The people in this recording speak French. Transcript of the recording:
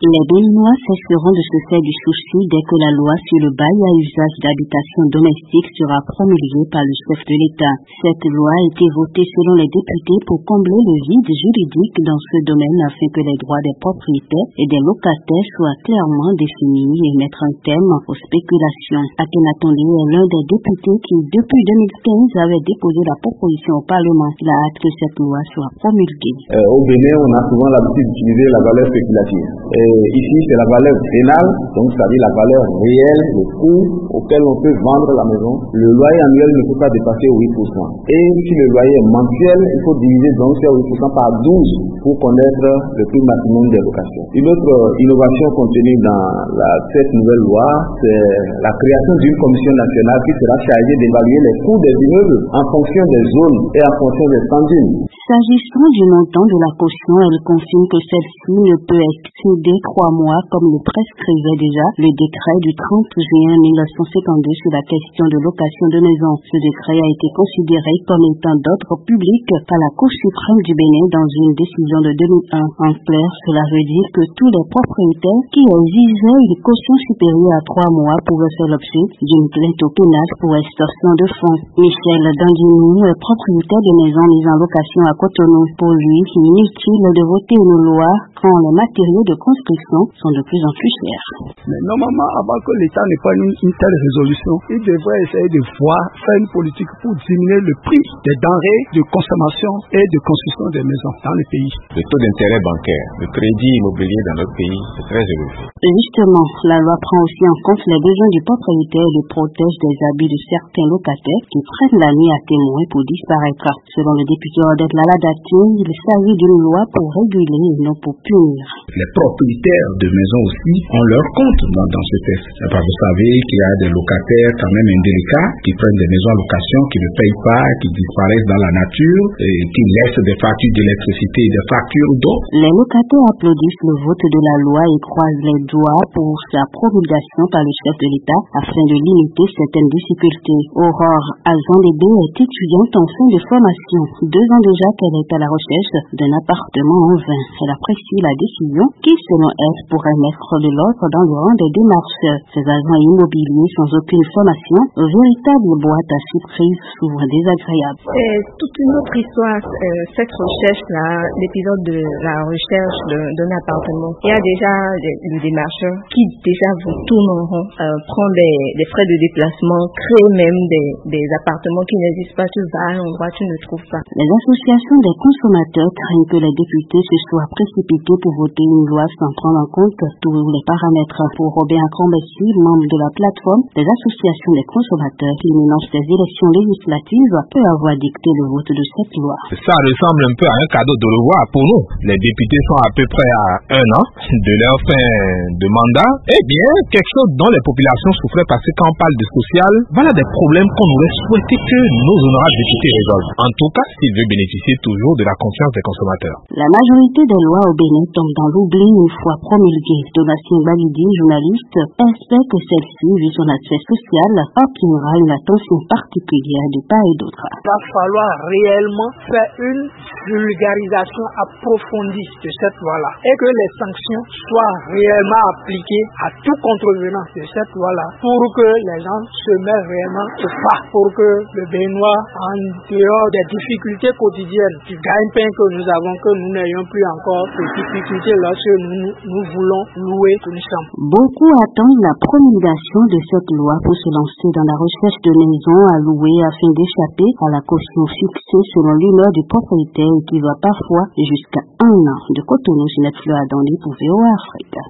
Les Béninois cesseront de se faire du souci dès que la loi sur le bail à usage d'habitation domestique sera promulguée par le chef de l'État. Cette loi a été votée selon les députés pour combler le vide juridique dans ce domaine afin que les droits des propriétaires et des locataires soient clairement définis et mettre un terme aux spéculations. Akhenaton Ly est l'un des députés qui, depuis 2015, avait déposé la proposition au Parlement. Il a hâte que cette loi soit promulguée. Au Bénin, on a souvent l'habitude d'utiliser la valeur spéculative. Ici, c'est la valeur vénale, donc ça veut dire la valeur réelle, le coût auquel on peut vendre la maison. Le loyer annuel ne peut pas dépasser 8%. Et si le loyer est mensuel, il faut diviser donc ces 8% par 12 pour connaître le prix maximum des locations. Une autre innovation contenue dans cette nouvelle loi, c'est la création d'une commission nationale qui sera chargée d'évaluer les coûts des immeubles en fonction des zones et en fonction des standings. S'agissant du montant de la caution, elle confirme que celle-ci ne peut excéder 3 mois comme le prescrivait déjà le décret du 30 juin 1952 sur la question de location de maison. Ce décret a été considéré comme étant d'ordre public par la Cour suprême du Bénin dans une décision de 2001. En clair, cela veut dire que tous les propriétaires qui exigeaient une caution supérieure à 3 mois pouvaient faire l'objet d'une plainte au pénal pour extorsion de fonds. Michel Danguinou est propriétaire de maisons mises en location à Cotonou. Pour lui, inutile de voter une loi quand les matériaux de construction sont de plus en plus chers. Mais normalement, avant que l'État n'ait pas une telle résolution, il devrait essayer de faire une politique pour diminuer le prix des denrées de consommation et de construction des maisons dans le pays. Le taux d'intérêt bancaire, le crédit immobilier dans notre pays est très élevé. Justement, la loi prend aussi en compte les besoins du propriétaire et le protège des abus de certains locataires qui prennent la nuit à témoin pour disparaître. Selon le député Odette Laladati, il s'agit d'une loi pour réguler et non pour punir. Les propriétaires de maisons aussi ont leur compte dans ce texte. Vous savez qu'il y a des locataires quand même indélicats qui prennent des maisons en location, qui ne payent pas, qui disparaissent dans la nature, et qui laissent des factures d'électricité et des factures d'eau. Les locataires applaudissent le vote de la loi et croisent les doigts pour sa promulgation par le chef de l'État afin de limiter certaines difficultés. Aurore Azandébé est étudiante en fin de formation. 2 ans déjà qu'elle est à la recherche d'un appartement en vain. Elle apprécie la décision qui, selon elle, pourrait mettre de l'ordre dans le rang des démarches. Ces agents immobiliers sans aucune formation, véritable boîte à surprise, souvent désagréable. C'est toute une autre histoire, cette recherche-là, l'épisode de la recherche d'un appartement. Il y a déjà le démarcheur qui déjà vous tourne en rond, prend des frais de déplacement, crée même des appartements qui n'existent pas. Tu vas à un endroit, tu ne trouves pas. Les associations des consommateurs craignent que les députés se soient précipités pour voter une loi sans prendre en compte tous les paramètres. Pour Robert Combessi, membre de la plateforme des associations des consommateurs, l'imminence des élections législatives peut avoir dicté le vote de cette loi. Ça ressemble un peu à un cadeau de revoir pour nous. Les députés sont à peu près à 1 an de leur fin de mandat. Eh bien, quelque chose dont les populations souffraient parce que quand on parle de social, voilà des problèmes qu'on aurait souhaité que nos honorables députés résolvent. En tout cas, s'ils veulent bénéficier toujours de la confiance des consommateurs. La majorité des lois au Bénin tombent dans l'oubli une fois promulguées. Donatien Balidi, journaliste, espère que celle-ci, vu son aspect social, obtiendra une attention particulière de part et d'autre. Il va falloir réellement faire une vulgarisation approfondie de cette loi-là et que les sanctions soient réellement appliquées à tout contrevenant de cette loi-là pour que les gens se mettent réellement au pas, pour que le Béninois, en dehors des difficultés quotidiennes, du gagne-pain que nous avons, que nous n'ayons plus encore de difficultés lorsque nous voulons louer une chambre. Beaucoup attendent la promulgation de cette loi pour se lancer dans la recherche de maisons à louer afin d'échapper à la caution fixée selon l'humeur du propriétaire et qui va parfois jusqu'à 1 an. De Cotonou, Ginette Fleur Adandé pour VOA Afrique.